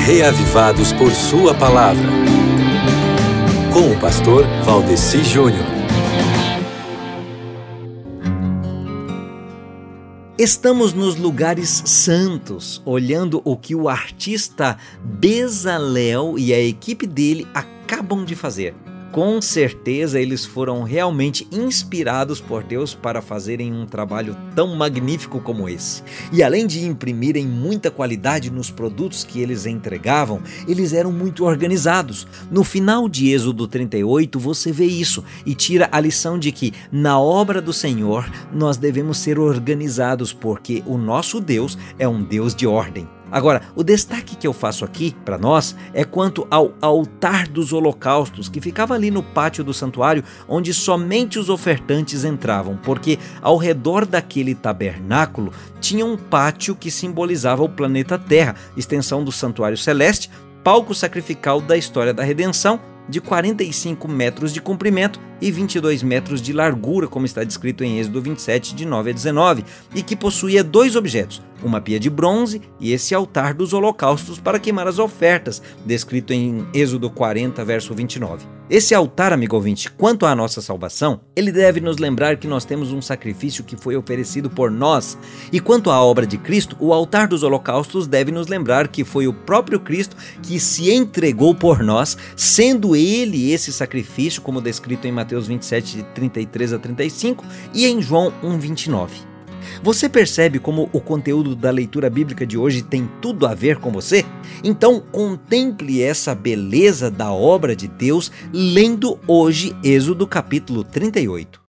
reavivados por Sua Palavra. Com o pastor Valdeci Júnior. Estamos nos lugares santos, olhando o que o artista Bezalel e a equipe dele acabam de fazer. Com certeza eles foram realmente inspirados por Deus para fazerem um trabalho tão magnífico como esse. E além de imprimirem muita qualidade nos produtos que eles entregavam, eles eram muito organizados. No final de Êxodo 38 você vê isso e tira a lição de que na obra do Senhor nós devemos ser organizados porque o nosso Deus é um Deus de ordem. Agora, o destaque que eu faço aqui para nós é quanto ao altar dos holocaustos, que ficava ali no pátio do santuário, onde somente os ofertantes entravam, porque ao redor daquele tabernáculo tinha um pátio que simbolizava o planeta Terra, extensão do santuário celeste, palco sacrificial da história da redenção, de 45 metros de comprimento e 22 metros de largura, como está descrito em Êxodo 27, de 9 a 19, e que possuía dois objetos, uma pia de bronze e esse altar dos holocaustos para queimar as ofertas, descrito em Êxodo 40, verso 29. Esse altar, amigo ouvinte, quanto à nossa salvação, ele deve nos lembrar que nós temos um sacrifício que foi oferecido por nós, e quanto à obra de Cristo, o altar dos holocaustos deve nos lembrar que foi o próprio Cristo que se entregou por nós, sendo ele esse sacrifício, como descrito em Mateus 27, de 33 a 35 e em João 1, 29. Você percebe como o conteúdo da leitura bíblica de hoje tem tudo a ver com você? Então contemple essa beleza da obra de Deus lendo hoje Êxodo capítulo 38.